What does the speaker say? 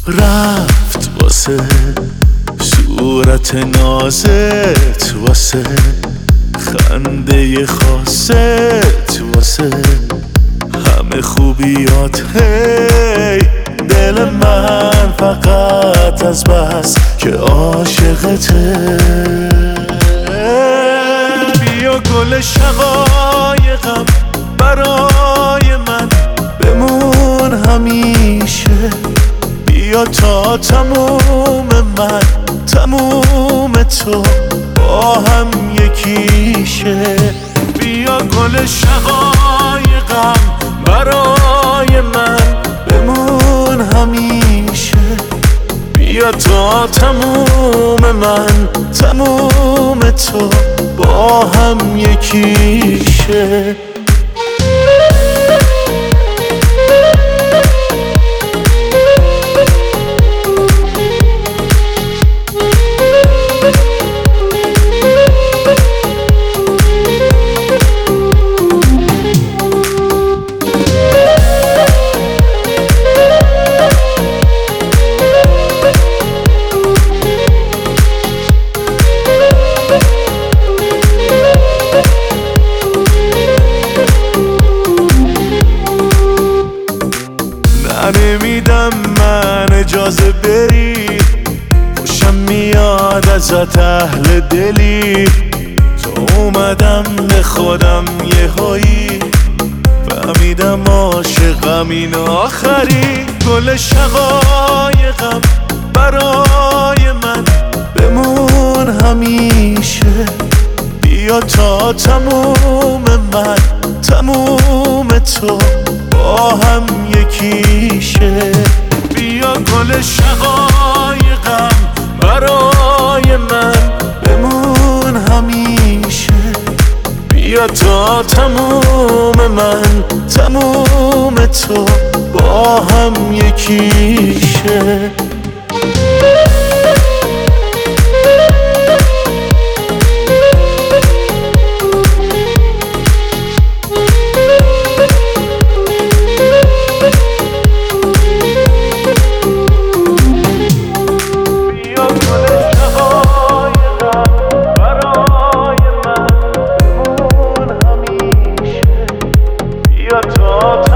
رفت واسه صورت نازت، واسه خنده خاصت، واسه همه خوبیات. هی دل من فقط از بس که عاشقته. بیا گل شقایقم برای من بمون همیشه. بیا تا تموم من تموم تو با هم یکیشه. بیا گل شقایقم برای من بمون همیشه. بیا تا تموم من تموم تو با هم یکیشه. نمیدم من اجازه بری، خوشم میاد ازت اهل دلی. تو اومدم به خودم یهویی فهمیدم عاشقم این آخری. گل شقایقم برای من بمون همیشه. بیا تا تموم من تموم تو با هم یکیشه. بیا گل شقایقم برای من بمون همیشه. بیا تا تموم من تموم تو با هم یکیشه. Your